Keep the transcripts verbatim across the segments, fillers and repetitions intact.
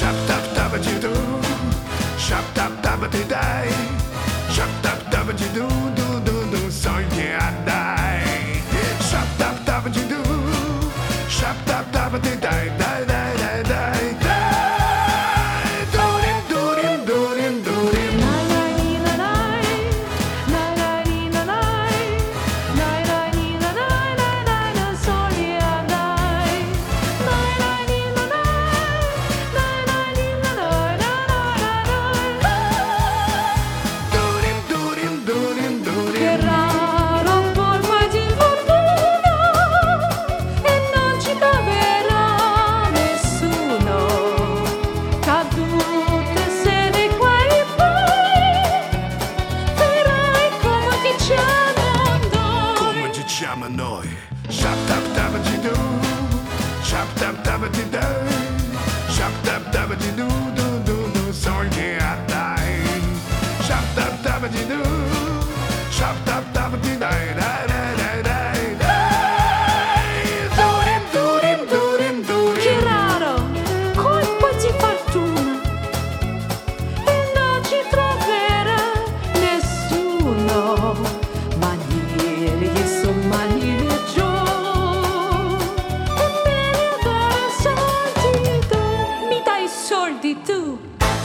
Shop tap tap a do, shop tap tap a day, shop tap tap a do do do do. Sogni a dai, shop tap tap a do, shop tap tap a dai dai dai dai dai dai. Dorim dorim dorim dorim. Diciamo noi, shop tap tap di do, shop tap tap di dai, shop tap tap di do do do do. Sogni a dai, shop tap tap di do, shop tap tap di dai dai dai dai dai dai. Durim durim durim durim. Che raro colpo di fortuna e non ci troverà nessuno. Maniere che son maniere giù e me ne dai soldi tu, mi dai soldi tu.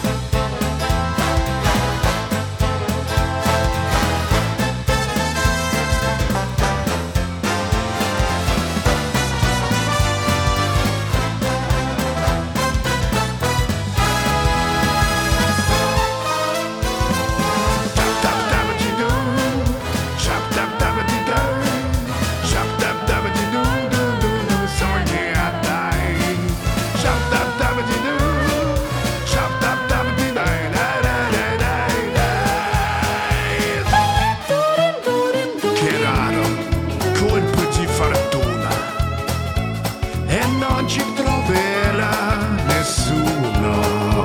E non ci troverà nessuno,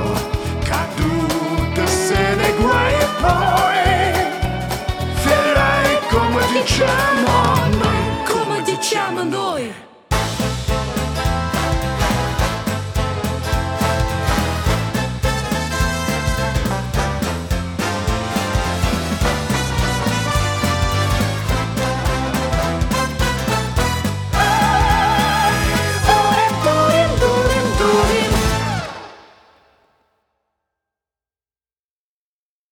caduto se ne guai e poi farai come diciamo noi, Come diciamo noi.